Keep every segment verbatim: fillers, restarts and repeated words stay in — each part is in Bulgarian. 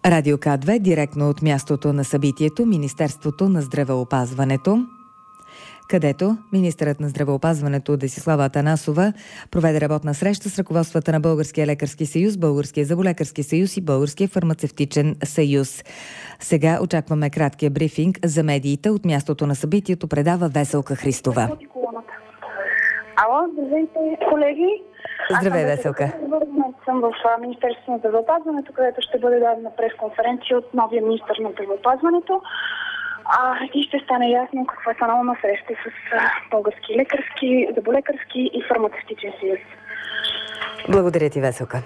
Радио К две, директно от мястото на събитието, Министерството на здравеопазването, където министърът на здравеопазването Десислава Атанасова проведе работна среща с ръководствата на Българския лекарски съюз, Българския зъболекарски съюз и Българския фармацевтичен съюз. Сега очакваме краткия брифинг за медиите. От мястото на събитието предава Веселка Христова. Ало, здравейте, колеги! Здравей, Веселка! Съм в Министерството на здравеопазването, където ще бъде дадена пресконференция от новия министър на здравеопазването. А, и ще стане ясно какво е станало на среща с Български лекарски, зъболекарски и фармацевтичен съюз. Благодаря ти, Веселка.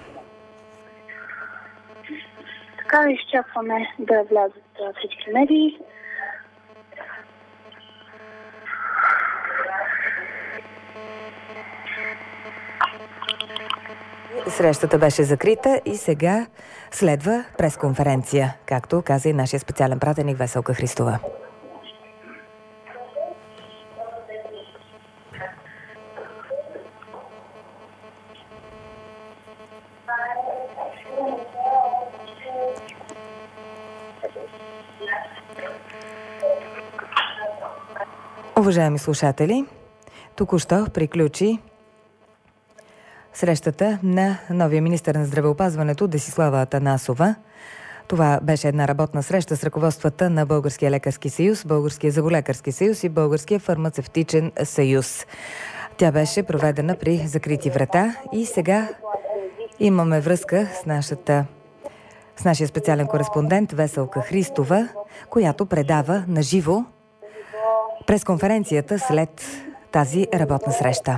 Така, изчакваме да влязат всички медии. Срещата беше закрита и сега следва пресконференция, както каза и нашия специален пратеник Веселка Христова. Уважаеми слушатели, току-що приключи срещата на новия министър на здравеопазването Десислава Атанасова. Това беше една работна среща с ръководствата на Българския лекарски съюз, Българския зъболекарски съюз и Българския фармацевтичен съюз. Тя беше проведена при закрити врата и сега имаме връзка с нашата с нашия специален кореспондент Веселка Христова, която предава наживо пресконференцията след тази работна среща.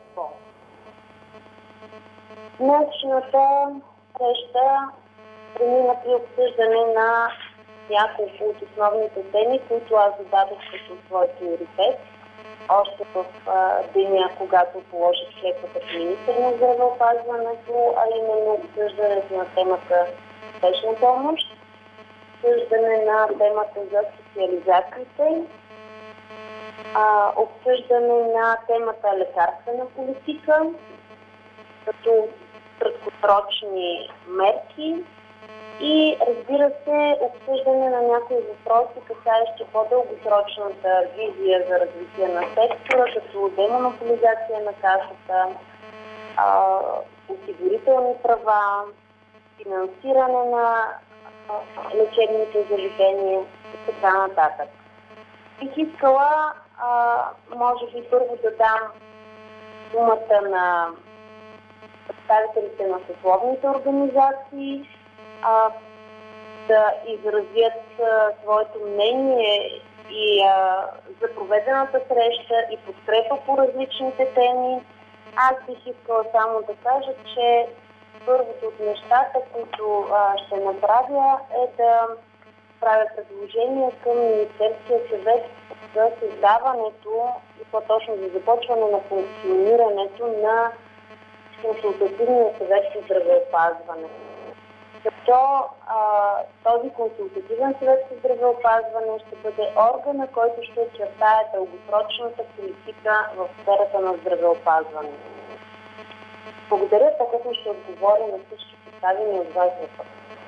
Днешната среща премина при обсъждане на няколко от основните теми, които аз зададох като свой приоритет. Още в а, деня, когато положих клетвата като министър на здравеопазването, а именно обсъждането на темата спешна помощ, обсъждане на темата за специализациите, а, обсъждане на темата лекарствена политика, като краткосрочни мерки и, разбира се, обсъждане на някои въпроси, касаещи по-дългосрочната визия за развитие на сектора, като демонополизация на касата, а, осигурителни права, финансиране на а, лечебните заведения и така нататък. Бих искала, а, може би, първо да дам думата на представителите на съсловните организации а, да изразят а, своето мнение и а, за проведената среща и подкрепа по различните теми. Аз бих искала само да кажа, че първото от нещата, които а, ще направя, е да правя предложение към Министерския съвет за създаването и по-точно за започване на функционирането на консултативния съвет по здравеопазване. Като а, този консултативен съвет по здравеопазване ще бъде органа, който ще очертае дългосрочната политика в сферата на здравеопазване. Благодаря, така че ще отговоря на всички поставени от вас въпроси.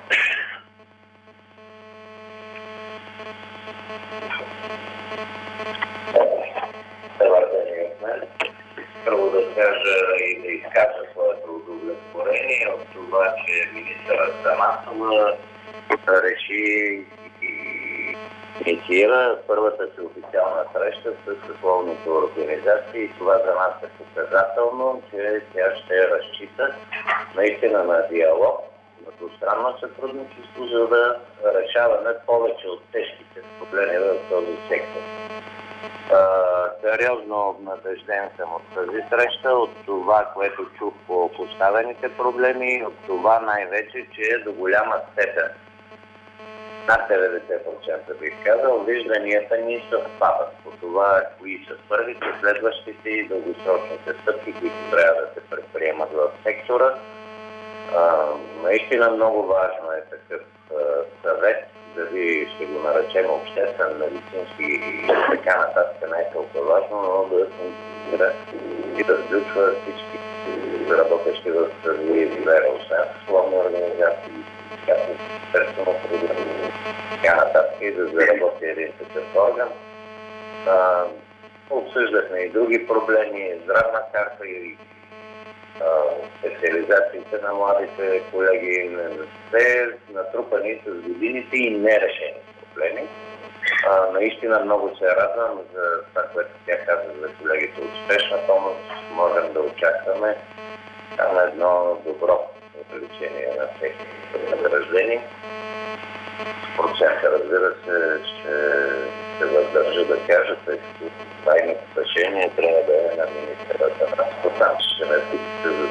Добър ден от мен. Първо да кажа и да изкажа своето удовлетворение от това, че министърът Атанасова реши и инициира първата си официална среща с съсловните организации и това за нас е показателно, че тя ще разчита наистина на диалог, на двустранно сътрудничество, за да решаваме повече от тежките проблеми в този сектор. Uh, сериозно обнадежден съм от тази среща, от това, което чух по поставените проблеми, от това най-вече, че до голяма степен, над деветдесет процента бих казал, вижданията ни съвпадат по това, кои са първите, следващите и дългосрочните стъпки, които трябва да се предприемат в сектора. Uh, наистина много важно е такъв uh, съвет, дали ще го наречем обществен, медицински и така нататък, не е толкова важно, но да функционира и да включва всички работещи в тази сфера, освен съсловни организации, както персонално програми, така нататък, и да заработи един такъв орган. А, обсъждахме и други проблеми, здравна карта и а, специализациите на младите колеги, все натрупани с годините и нерешени проблеми. А, наистина много се радвам за това, което тя каза за колегите от спешна помощ. Можем да очакваме там едно добро увеличение на техните възнаграждения. Процента, разбира се, ще се въздържа да кажа, тъй като тайното решение трябва да е на министърата на спорта. Ще ме питате за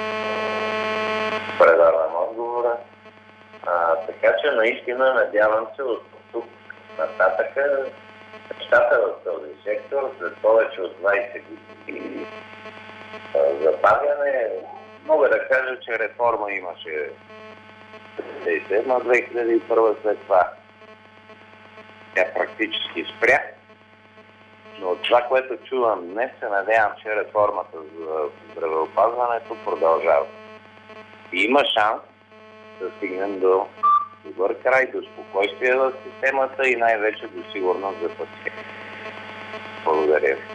предавам отговора. А, така че наистина надявам се от тук нататъка нещата в този сектор след повече от двайсет години забавяне. Мога да кажа, че реформа имаше на две хиляди и първа, след това тя практически спря. Но от това, което чувам днес, се надявам, че реформата за здравеопазването продължава. И има шанс да стигнем до добър край, до спокойствие в системата и най-вече до сигурност за пациента. Благодаря ви.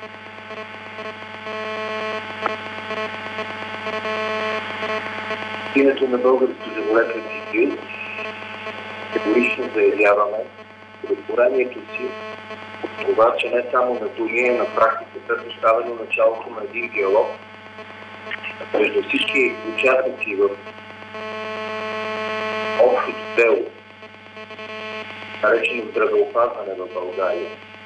Името на Български зъболекарски съюз категорично заявяваме удовлетворението си от това, че не само на думи, а на практиката е поставено началото на един диалог между всички участници в общото дело, наречено здравеопазване в България.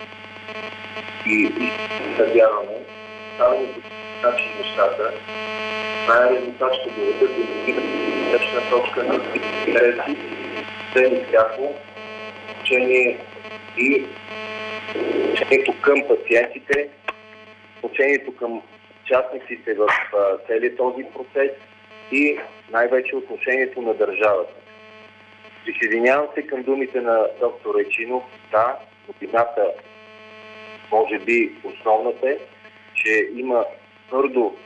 И надяваме, ставането по начин нещата, най-резултат ще доведат до точна точка на интереси, цели всяко, учение и учението към пациентите, учението към участниците в целият този процес и най-вече отношението на държавата. Присъединявам се към думите на доктор Райчинов. Да, новината, може би основната е, че има твърдо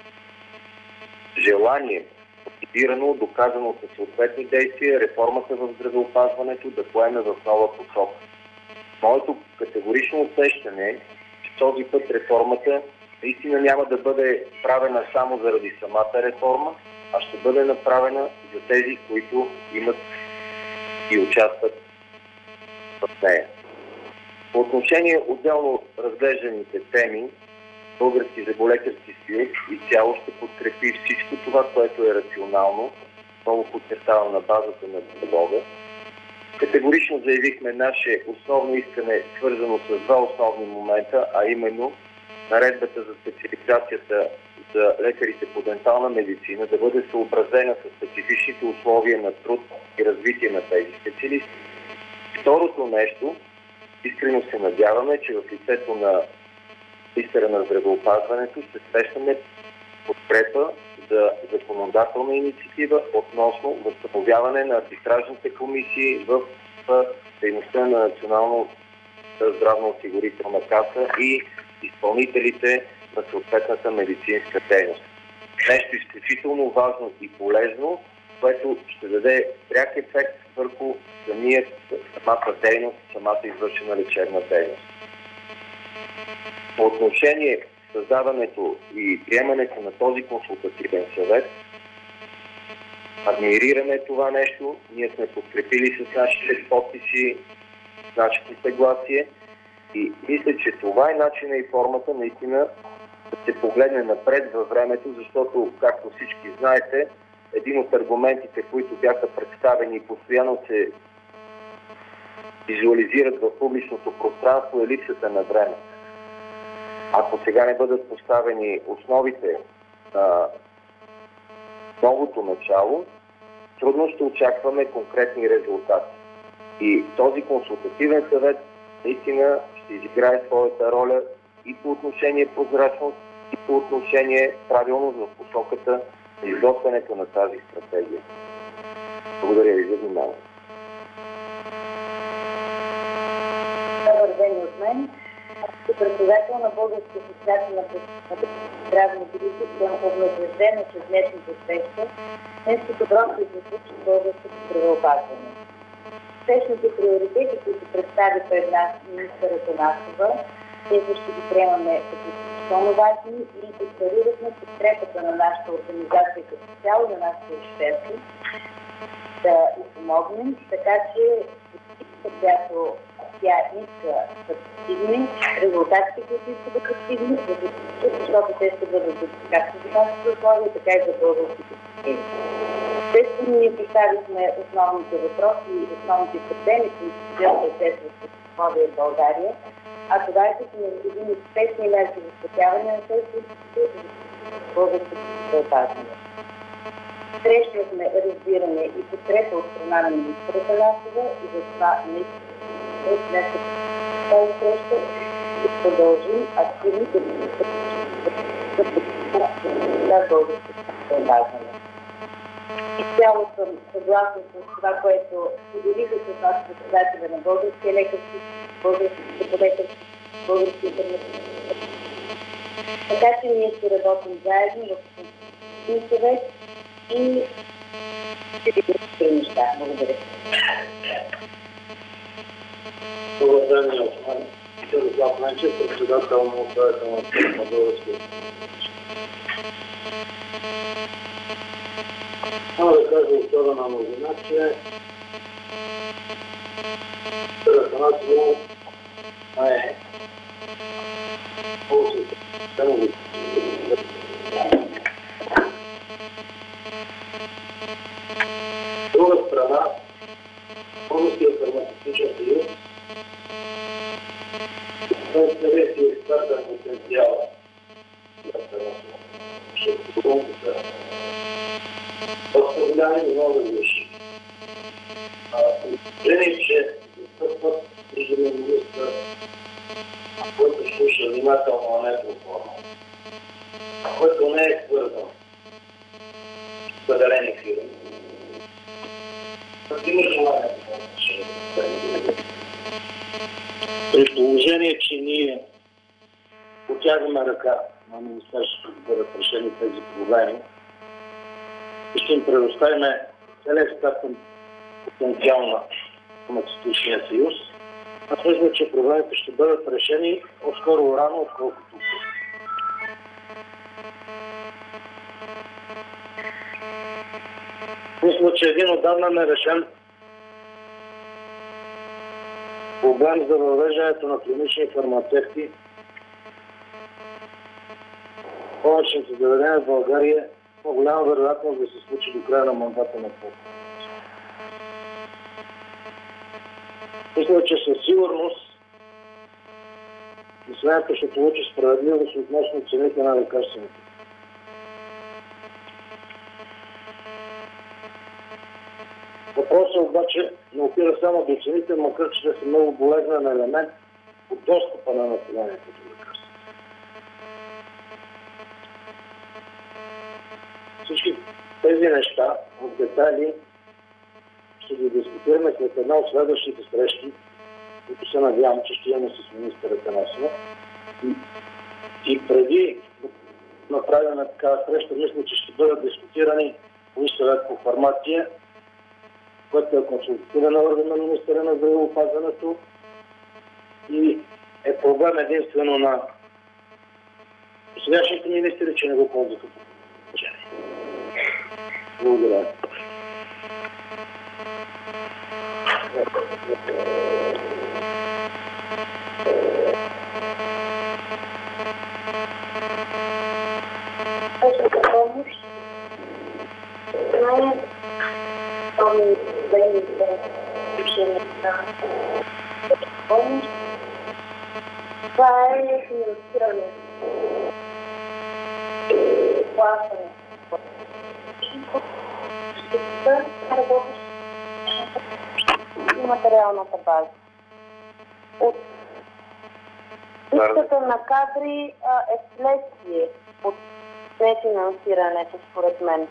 желание, мотивирано, доказано със съответни действия, реформата в здравеопазването да поеме в нова посока. Моето категорично усещане е, че този път реформата наистина няма да бъде правена само заради самата реформа, а ще бъде направена за тези, които имат и участват в нея. По отношение отделно разглежданите теми, Български зъболекарски съюз изцяло ще подкрепи всичко това, което е рационално, много подчертавам на базата на диалога. Категорично заявихме наше основно искане, свързано с два основни момента, а именно наредбата за специализацията за лекарите по дентална медицина да бъде съобразена с специфичните условия на труд и развитие на тези специалисти. Второто нещо, искрено се надяваме, че в лицето на министъра на здравеопазването ще срещаме подкрепа за законодателна инициатива относно възстановяване на арбитражните комисии в дейността на Националната здравноосигурителна каса и изпълнителите на съответната медицинска дейност. Нещо изключително важно и полезно, което ще даде пряк ефект върху самия, самата дейност, самата извършена лечебна дейност. По отношение създаването и приемането на този консултативен съвет, адмирираме това нещо, ние сме подкрепили с нашите подписи, с нашето съгласие и мисля, че това е начинът и формата наистина да се погледне напред във времето, защото, както всички знаете, един от аргументите, които бяха представени и постоянно се визуализират в публичното пространство, е липсата на време. Ако сега не бъдат поставени основите на новото начало, трудно ще очакваме конкретни резултати. И този консултативен съвет наистина ще изиграе своята роля и по отношение прозрачност, и по отношение правилност в посоката на изготвянето на тази стратегия. Благодаря ви за вниманието. Добър ден от мен. Като председател на Българска асоциация на здравни грижи съм обнадеждена чрез днешната среща нещо добро ще се случи в българското здравеопазване. Спешните приоритети, които представи пред нас министър Атанасова, тези ще ги приемаме като изключително важни и декларирахме подкрепата на нашата организация като цяло, на нашите експерти, да и помогнем, така че която тя иска да постигне, резултатите, които иска да постигне, защото те ще бъдат както за нашите условия, така и за българските системи. Естествено, ние поставихме основните въпроси и основните проблеми, които стоят естествено в условия в България, а това е като необходими спешни мерки за спасяване на тези институции в българското здравеопазване. Срещнахме разбиране и подкрепа от страна на министъра Атанасова и за това наистина от днес тази среща ще продължим активно да за българското здравеопазване. Изцяло съм съгласна с това, което споделиха с нас председателя на Българския лекарски, Българските лекарски, Българския фармацевтичен. Така че ние ще работим заедно в Конституционния съвет и ще ви предстои неща. Благодаря. Уважаеми Осман, Ярослав Ненчев, председател на управителната на Българския. Няма да кажа особена новина, че Атанасова е друга страна, Българския фармацевтичен съюз съвети експертен потенциал за Атанасова. Ще подобно са доста голями, но много различни. Положение, че застъпват виждаме министър, който слуша внимателно, а не по-форма, който не е свързан с определени фирми. Има желание да отношение. При положение, че ние потягаме ръка на Министерството да бъдат решени тези проблеми и ще им предоставим целият експертен потенциал на Фармацевтичния съюз, аз мисля, че проблемите ще бъдат решени по-скоро рано, отколкото. Мисля, че един отдавна нерешен проблем за въвеждането на клинични фармацевти в болничните заведения в България по-голяма вероятност да се случи до края на мандата на ПОП. Мисля, че със сигурност населението ще получи справедливост относно цените на лекарствените. Въпросът обаче не опира само до цените, макар че са много болезнен елемент от достъпа на населението до лекарства. Всички тези неща в детайли ще ги дискутираме след една от следващите срещи, които се надявам, че ще имаме с министър Атанасова. И, и преди да направим такава среща, мисля, че ще бъдат дискутирани Висш съвет по фармация, който е консултативен орган на министъра на здравеопазването и е проблем единствено на сегашните министри, че не го ползваха по положение. Благодаря. Спешната помощ не е бедните решения на помощ. Това е финансиране. Плащане. И материалната база. От липсата на кадри а, е следствие от нефинансирането, според мен.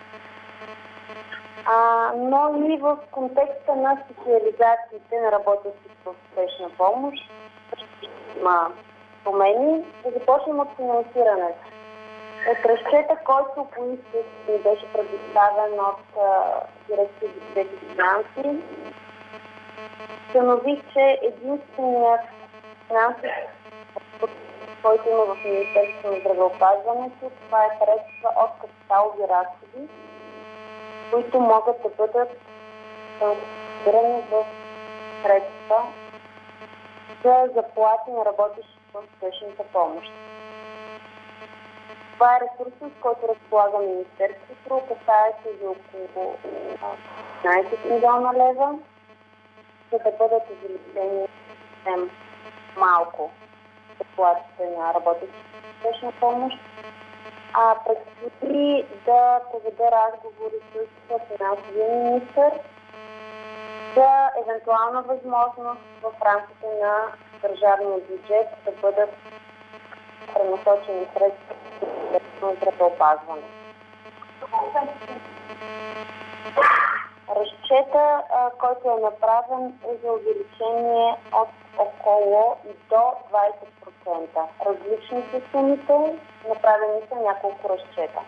А, но и в контекста на специализациите на работещите в спешна помощ има промени. Да започнем от финансирането. От разчета, който поисках и беше предоставен от дирекция за бюджет и финанси, установих, че единственият финансов, който има в Министерството на здравеопазването, това е средства от капиталови разходи, които могат да бъдат трансферирани в средства за заплати на работещите в спешната помощ. Това е ресурс, с който разполага Министерството, касае се за около петнайсет милиона лева, за да бъдат увеличени съвсем малко заплатите на работещите в спешна помощ. А предстои да проведа разговори с финансовия министър за евентуална възможност в рамките на държавния бюджет да бъдат пренасочени средства за здравеопазване. Разчета, който е направен, е за увеличение от около до двайсет процента. Различни са сумите, направени са няколко разчета.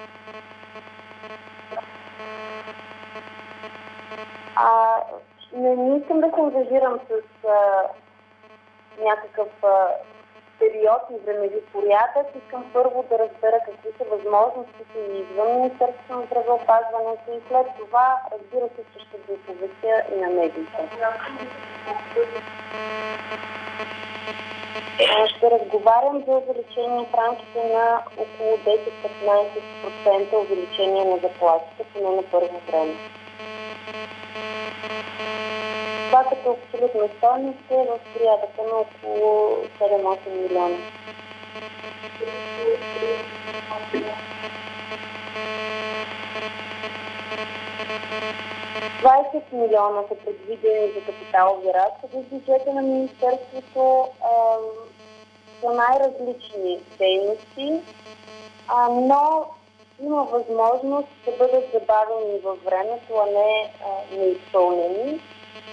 А, не, не искам да се ангажирам с а, някакъв а, период и времеви порядък. Искам първо да разбера какви са възможностите и извън Министерството на здравеопазването и след това, разбира се, че ще го оповестя и на медиите. Ще разговарям за увеличение в рамките на около десет до петнайсет процента увеличение на заплатите, поне на първо време. Това като абсолютна стойност е в порядъка на около седем до осем милиона. двайсет милиона са предвидени за капиталови разходи в бюджета на Министерството за най-различни дейности, а, но има възможност да бъдат забавени във времето, а не а, неизпълнени.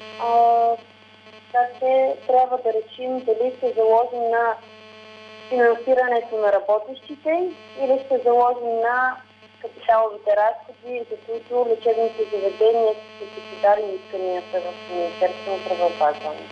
Така че трябва да решим дали ще заложим на финансирането на работещите или ще заложим на капиталовите разходи, за които лечебните заведения са си подали исканията в Министерството на здравеопазването.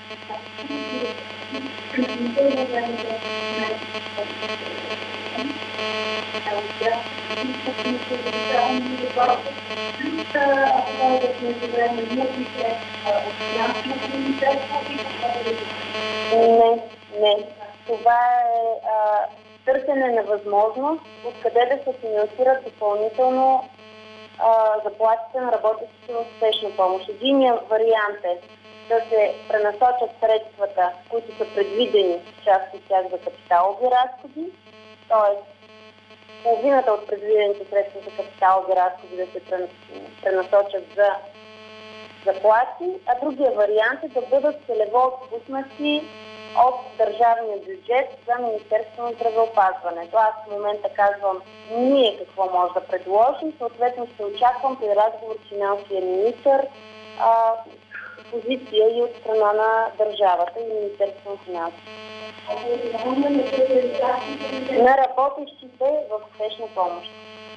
Не, не. Това е а, търсене на възможност откъде да се финансират допълнително а, заплатите на работещите в спешна помощ. Единият вариант е да се пренасочат средствата, които са предвидени, част от тях за капиталови разходи, т.е. половината от предвидените средства за капиталови разходи да се пренасочат за заплати, а другия вариант е да бъдат целево отпуснати от държавния бюджет за Министерството на здравеопазването. Аз в момента казвам ние какво може да предложим, съответно ще очаквам при разговор с финансовия министър а, позиция и от страна на държавата и Министерството на финансите. На работещите в спешна помощ.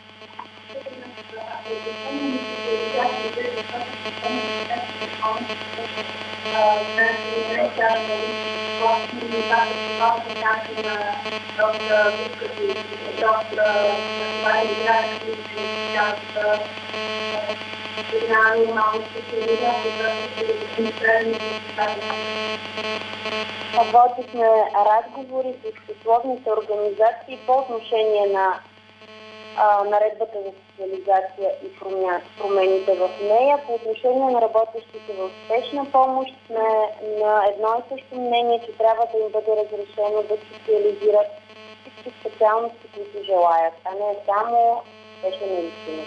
Водихме разговори с съсловните организации по отношение на а, наредбата за социализация и промените в нея. По отношение на работещите в спешна помощ сме на едно и също мнение, че трябва да им бъде разрешено да социализират всички специалности, които желаят, а не само спешна медицина.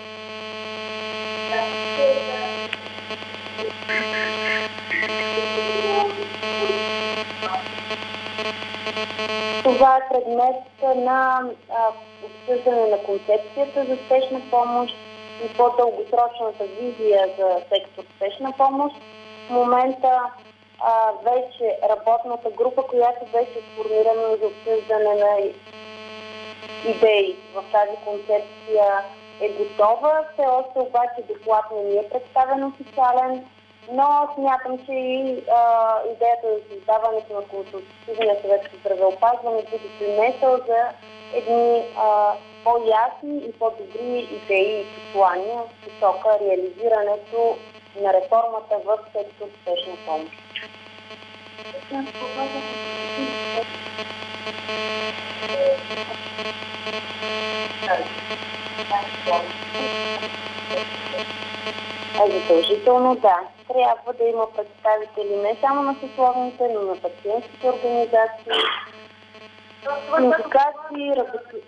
Това е предмет на а, обсъждане на концепцията за спешна помощ и по-дългосрочната визия за сектор спешна помощ. В момента а, вече работната група, която беше сформирана за обсъждане на идеи в тази концепция, е готова. Все още обаче доклад не ни е представен официален, но смятам, че и а, идеята за създаването на Консултативния съвет по здравеопазване би допринесъл за едни а, по-ясни и по-добри идеи и послания в посока реализирането на реформата в сектор спешна помощ. А задължително да. Трябва да има представители не само на съсловните, но на пациентските организации, синдикати, работи.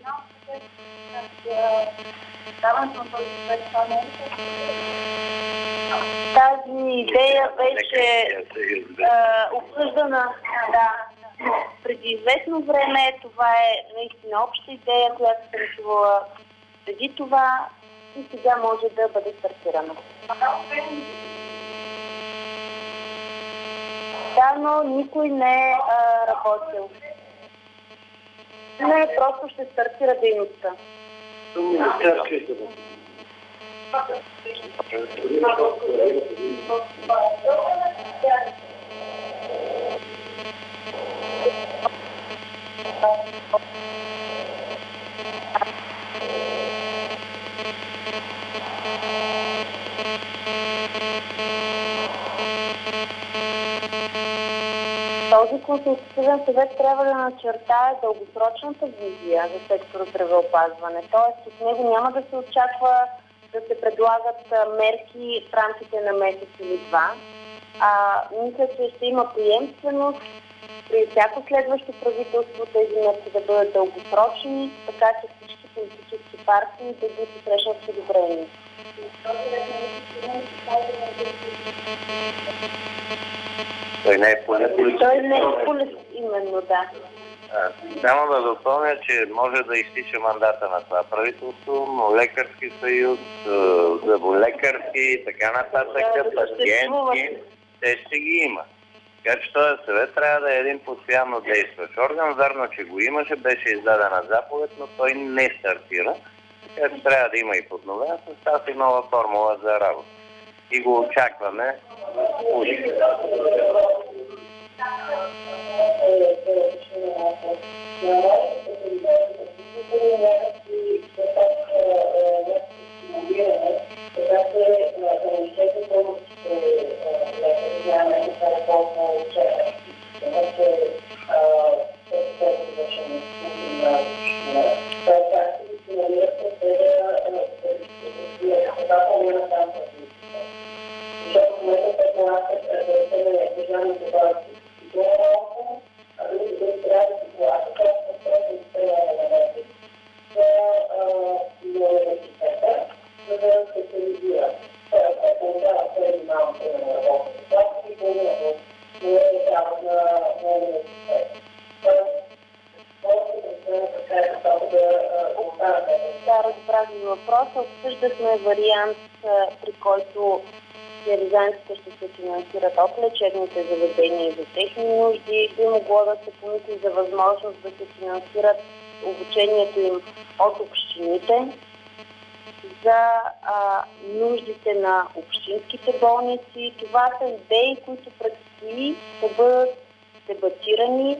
Тази идея беше а, обсъждана да, преди известно време. Това е наистина обща идея, която се решила преди това и сега може да бъде стартирана. Да, но никой не е а, работил. Не, просто ще стартира дейността. Този консултативен съвет трябва да начертае дългосрочната визия за сектора здравеопазване. Тоест от него няма да се очаква да се предлагат мерки в рамките на месец или два. А, мисля, че ще има приемственост при всяко следващо правителство тези мерки да бъдат дългосрочни, така че всички политически партии да ги посрещнат с одобрение. Той не е политик. Той не е политик, именно, да. Само да допълня, че може да изтича мандата на това правителство, но лекарски съюз, зъболекарски и така нататък, да, пациентски, те ще ги има. Така че този съвет трябва да е един постоянно действащ орган. Вярно, че го имаше, беше издадена заповед, но той не стартира. Така че трябва да има и подновен състав и нова формула за работа. И го очакваме. Обсъждахме вариант, при който специализантите ще се финансират от лечебните заведения за техни нужди. Би могло да се помисли за възможност да се финансират обучението им от общините за а, нуждите на общинските болници. Това са идеи, които предстои да бъдат дебатирани.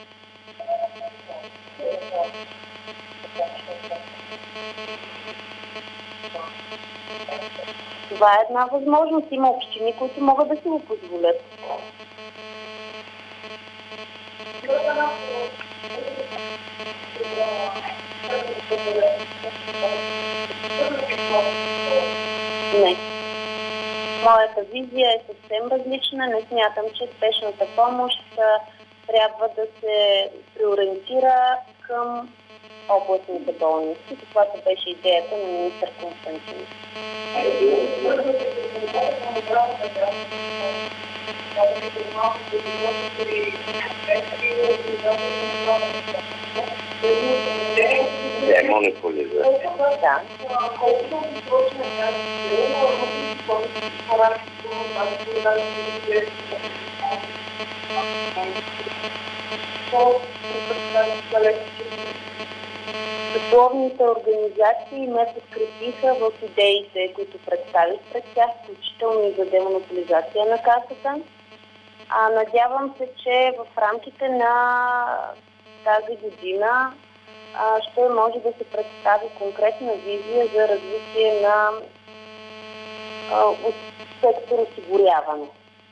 Това е една възможност. Има общини, които могат да си го позволят. Не. Моята визия е съвсем различна. Не смятам, че спешната помощ трябва да се преориентира към областните болници. Каквато беше идеята на министър Константин. Не, монополизация. Да. Съсловните организации ме подкрепиха в идеите, които представих пред тях, включително и за демонополизация на Касата. А, надявам се, че в рамките на тази година а, ще може да се представи конкретна визия за развитие на а, сектор осигуряване.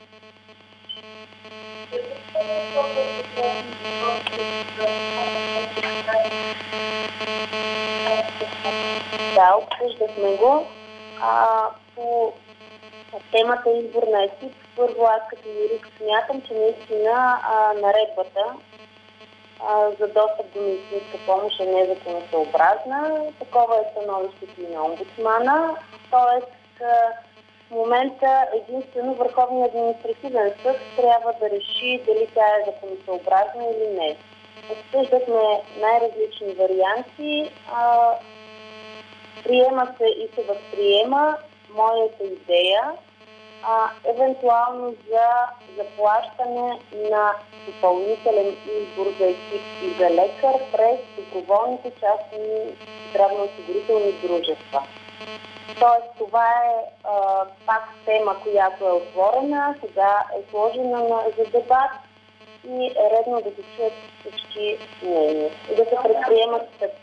Да, обсъждахме го. А, по темата избор на екип, първо аз като юрист смятам, че наистина а, наредбата а, за достъп до медицинска помощ е незаконосъобразна. Такова е становището и на омбудсмана. Тоест, в момента единствено Върховният административен съд трябва да реши дали тя е законосъобразна или не. Обсъждахме най-различни варианти. А, приема се и се възприема моята идея, а, евентуално за заплащане на допълнителен избор за екип и за лекар през доброволните частни здравноосигурителни дружества. Тоест, това е а, пак тема, която е отворена, сега е сложена на, за дебат и е редно да се чуят всички мнения и да се предприемат стъпки.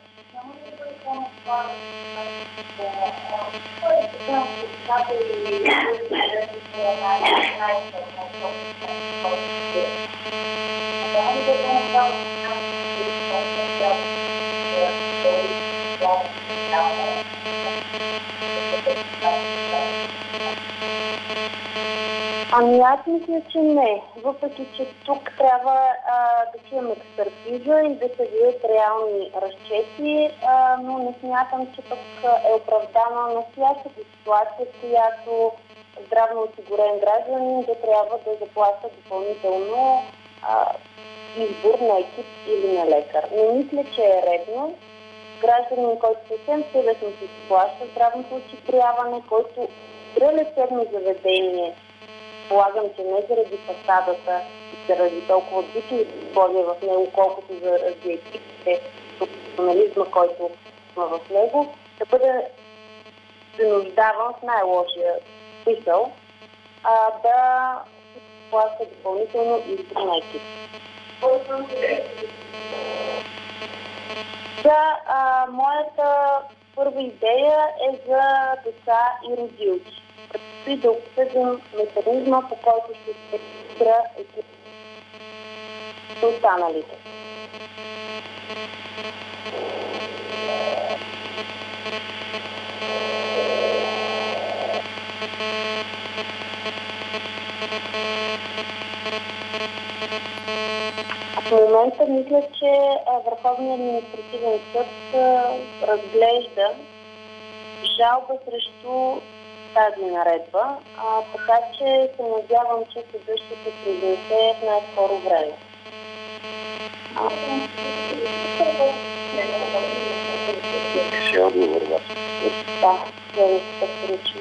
Ами аз мисля, че не. Въпреки, че тук трябва а, да чуем експертиза и да се видят реални разчети, а, но не смятам, че пък е оправдана настоящата ситуация, в която здравно осигурен гражданин да трябва да заплаща допълнително а, избор на екип или на лекар. Не мисля, че е редно гражданин, който съвсем съвестно си заплаща здравното осигуряване, който при лечебно заведение, полагам, че не заради фасадата и заради толкова бити условия в него, колкото заради екипите, професионализма, който има в него, да бъде принуждаван в най-лошия смисъл а, да плаща допълнително избор на екип. За а, моята първа идея е за деца и родилки. Предстои да обсъдим механизма, по който ще се регистрира екип с останалите. В момента мисля, че Върховният административен съд разглежда жалба срещу тази наредба, а, така че се надявам, че съдът ще се произнесе в най-скоро време. Ще отговор вас. Да, следващата причина.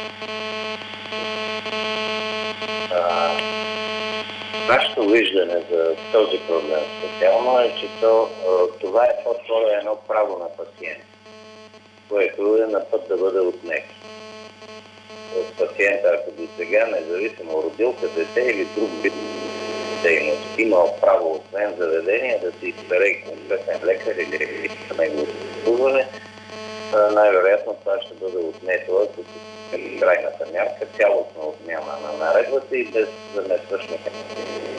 Нашето виждане за този проблем специално е, че то, това е по-скоро едно право на пациент, което е на път да бъде отнето. Пациента, ако до сега, независимо родилка, дете или друг вид дейност, имал право, освен заведение, да се избере конкретен лекар или екип за неговото обслужване, най-вероятно това ще бъде отнето, ако се крайната мярка, цялостна отмяна на наредбата и без заместващ механизъм.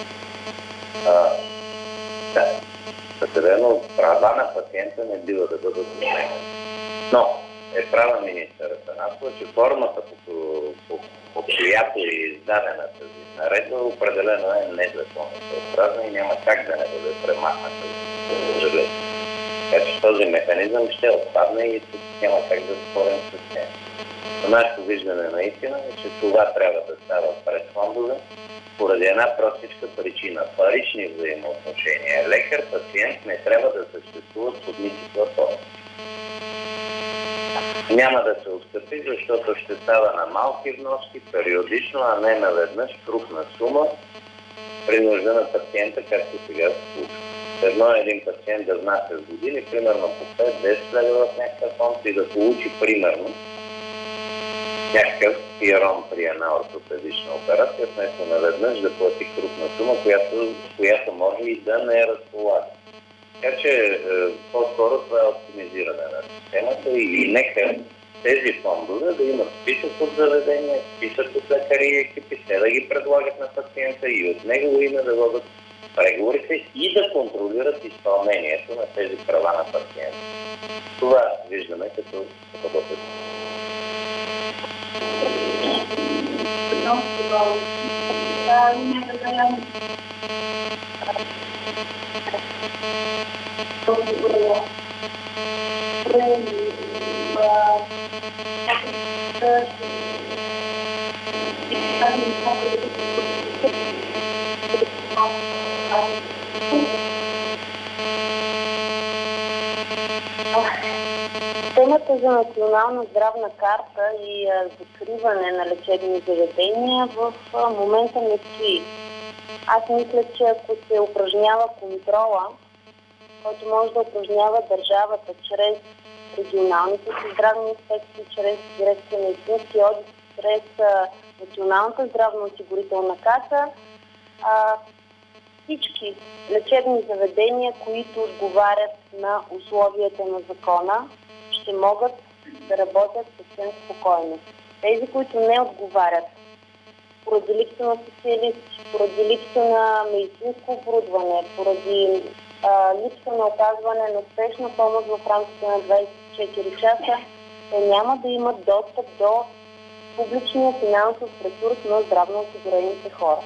Да, съответно, права на пациента не бива да бъдат отнети. Но е права министър Атанасова, че формата, по, по, по която е издадена тази наредба, определено е незаконосъобразна и няма как да не бъде премахната. Така че този механизъм ще отпадне и тук няма как да спорим с нея. Но нашето виждане наистина е, че това трябва да става пред фондове поради една простичка причина. Парични взаимоотношения. Лекар-пациент не трябва да съществуват под никаква форма. Няма да се отстъпи, защото ще става на малки вноски, периодично, а не наведнъж крупна сума, при нужда на пациента, както сега се случва. Едно е един пациент да внася с години, примерно по пет-десет лева в някакъв фонд и да получи примерно някакъв пиарон при една ортопедична операция, вместо наведнъж да плати крупна сума, която, която може и да не разполага. Така че е, по-скоро това е оптимизиране на системата и, и нека тези фондове да имат списък от заведения, списък от лекари и екипи, те да ги предлагат на пациента и от негово име да водят преговорите и да контролират изпълнението на тези права на пациента. Това виждаме като работа. Темата за национална здравна карта и а, закриване на лечебни заведения в а, момента не стои. Аз мисля, че ако се упражнява контрола, който може да упражнява държавата чрез регионалните здравни инспекции, чрез дирекция на медицински одит, чрез а, Националната здравноосигурителна каса, а, всички лечебни заведения, които отговарят на условията на закона, ще могат да работят съвсем спокойно. Тези, които не отговарят, поради липса на специалисти, поради липса на медицинско оборудване, поради а, липса на оказване на спешна помощ в рамките на двадесет и четири часа, те няма да имат достъп до публичния финансов ресурс на здравно осигурените хора.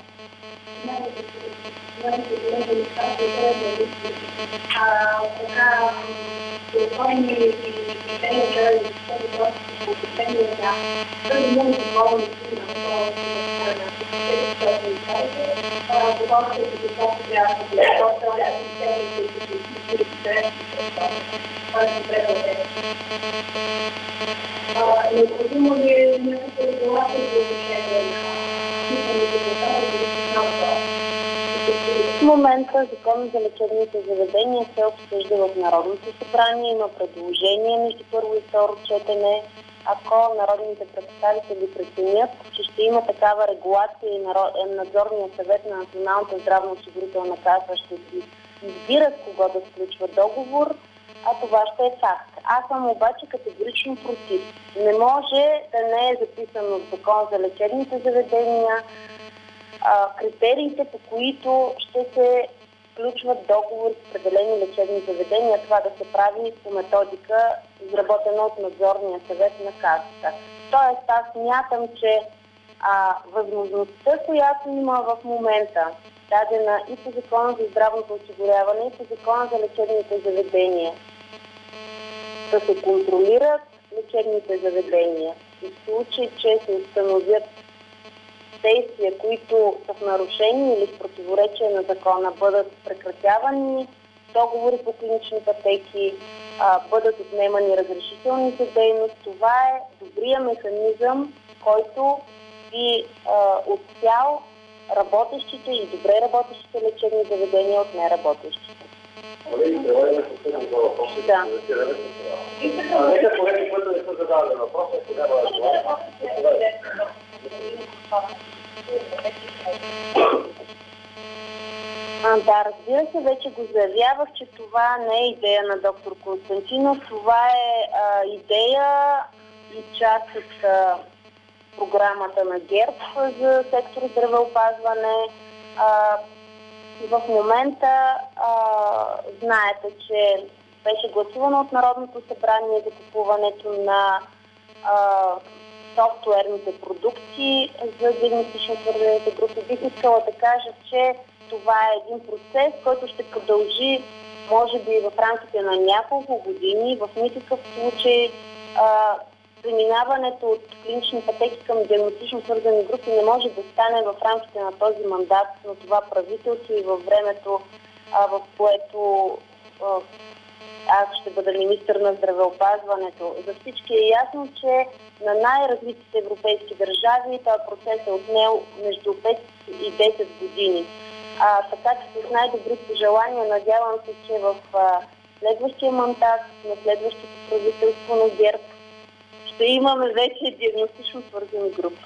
Необходимо ли е някаква регулация за отношение на В момента Закон за лечебните заведения се обсъжда в Народното събрание. Има предложение между първо и второ четене. Ако народните представители преценят, че ще има такава регулация и надзорният съвет на Националната здравноосигурителна каса ще си избират кого да сключва договор, а това ще е факт. Аз съм обаче категорично против. Не може да не е записано в Закон за лечебните заведения а, критериите, по които ще се включват договори с определени лечебни заведения, това да се прави по методика, изработена от надзорния съвет на касата. Тоест, аз смятам, че а, възможността, която има в момента, дадена и по Закона за здравното осигуряване, и по Закона за лечебните заведения, да се контролират лечебните заведения и в случай, че се установят действия, които са в нарушение или в противоречие на закона, бъдат прекратявани договори по клинични пътеки, а, бъдат отнемани разрешителни за дейност. Това е добрия механизъм, който би отсял работещите и добре работещите лечебни заведения от неработещите. Да. Нека колеги, които не са задавали въпроса, тогава А, да, разбира се, вече го заявявах, че това не е идея на доктор Константинов, това е а, идея и част от а, програмата на ГЕРБ за сектор здравеопазване. А, в момента а, знаете, че беше гласувано от Народното събрание за купуването на а, софтуерните продукти за диагностично свързаните групи. Бих искала да кажа, че това е един процес, който ще продължи, може би, в рамките на няколко години. В никакъв случай а, преминаването от клинични пътеки към диагностично свързани групи не може да стане в рамките на този мандат на това правителство и във времето, а, в което а, аз ще бъда министър на здравеопазването. За всички е ясно, че на най-развитите европейски държави този процес е отнел между пет и десет години. А, така че с най-добри пожелания, надявам се, че в а, следващия мандат на следващото правителство на ГЕРБ ще имаме вече диагностично свързани групи.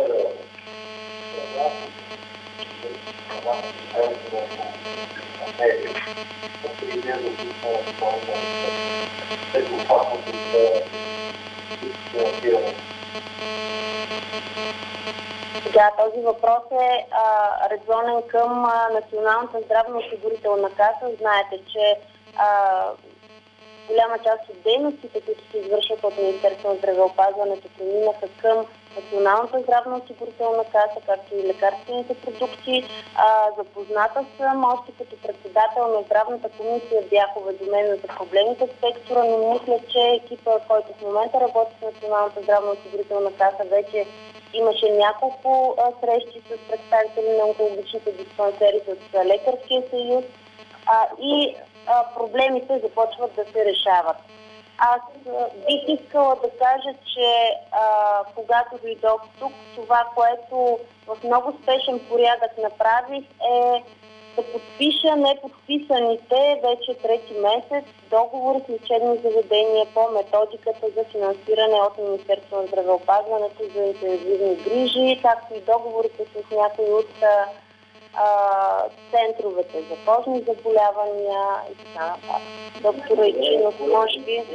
Да, този въпрос е а, резонен към а, Националната здравноосигурителна каса. Знаете, че а, голяма част от дейностите, които се извършват от Министерството на здравеопазването, преминаха към Националната здравноосигурителна каса, както и лекарствените продукти. А, запозната съм, още като председател на здравната комисия бях уведомена за проблемите в сектора, но мисля, че екипа, който в момента работи в Националната здравноосигурителна каса, вече имаше няколко а, срещи с представители на онкологичните диспансери, с Лекарския съюз а, и а, проблемите започват да се решават. Аз а, бих искала да кажа, че а, когато дойдох тук, това, което в много спешен порядък направих, е да подпиша неподписаните вече трети месец договори с лечебни заведения по методиката за финансиране от Министерството на здравеопазването за интензивни грижи, както и договорите с някои от а, центровете за кожни заболявания и така нататък. Доктор Райчинов, може би...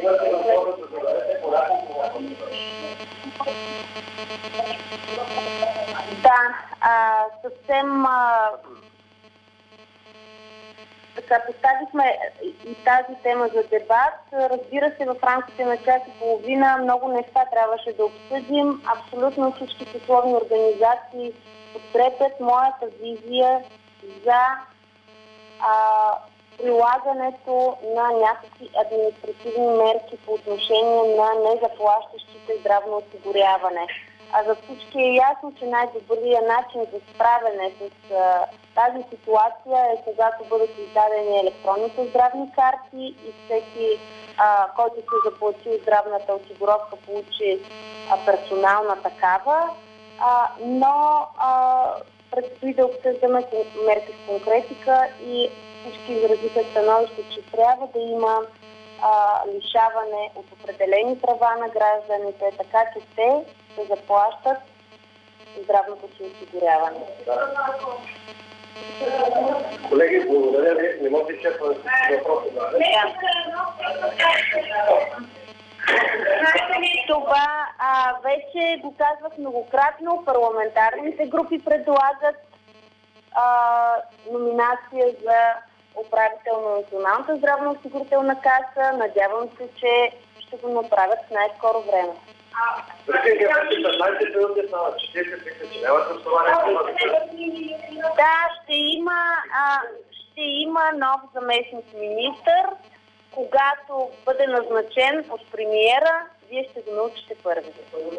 Да, а, съвсем... А, Така, поставихме и тази тема за дебат. Разбира се, в рамките на час и половина много неща трябваше да обсъдим. Абсолютно всички съсловни организации подкрепят моята визия за а, прилагането на някакви административни мерки по отношение на незаплащащите здравно осигуряване. А за всички е ясно, че най-добрият начин за справяне с а, тази ситуация е когато бъдат издадени електронните здравни карти и всеки, а, който се заплатил здравната осигуровка, получи а, персонална такава. А, но а, предстои да обсъждаме мерки с конкретика и всички изразиха становище, че трябва да има а, лишаване от определени права на гражданите, така че те се заплащат здравното си осигуряване. Колеги, благодаря ви. Не може да изчерпваме въпроса. Това а, вече го казвах многократно. Парламентарните групи предлагат а, номинация за управител на Националната здравноосигурителна каса. Надявам се, че ще го направят в най-скоро време. Да, ще има, а, ще има нов заместник министър. Когато бъде назначен от премиера, вие ще го научите първи.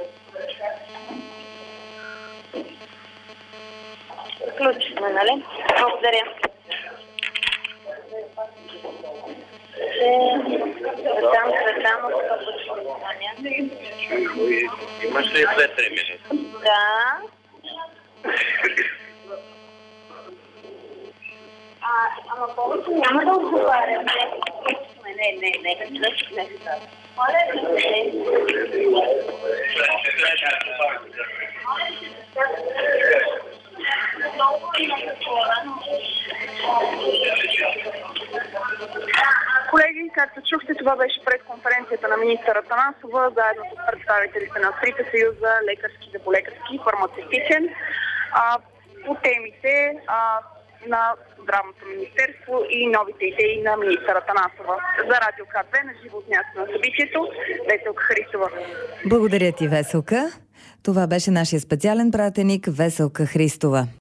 Включихме, нали? Благодаря. Светан Светанов, имаш ли две-три минути? Да. А, ама повече няма да отговарям. Не, не, не, не, не, не. Моля, не. Колеги, както чухте, това беше пресконференцията на министър Атанасова, заедно с представителите на трите съюза, лекарски, зъболекарски и фармацевтичен, а, по темите а, на Здравното министерство и новите идеи на министър Атанасова. За Радио К две на живо от място на събитието, Веселка Христова. Благодаря ти, Веселка. Това беше нашия специален пратеник Веселка Христова.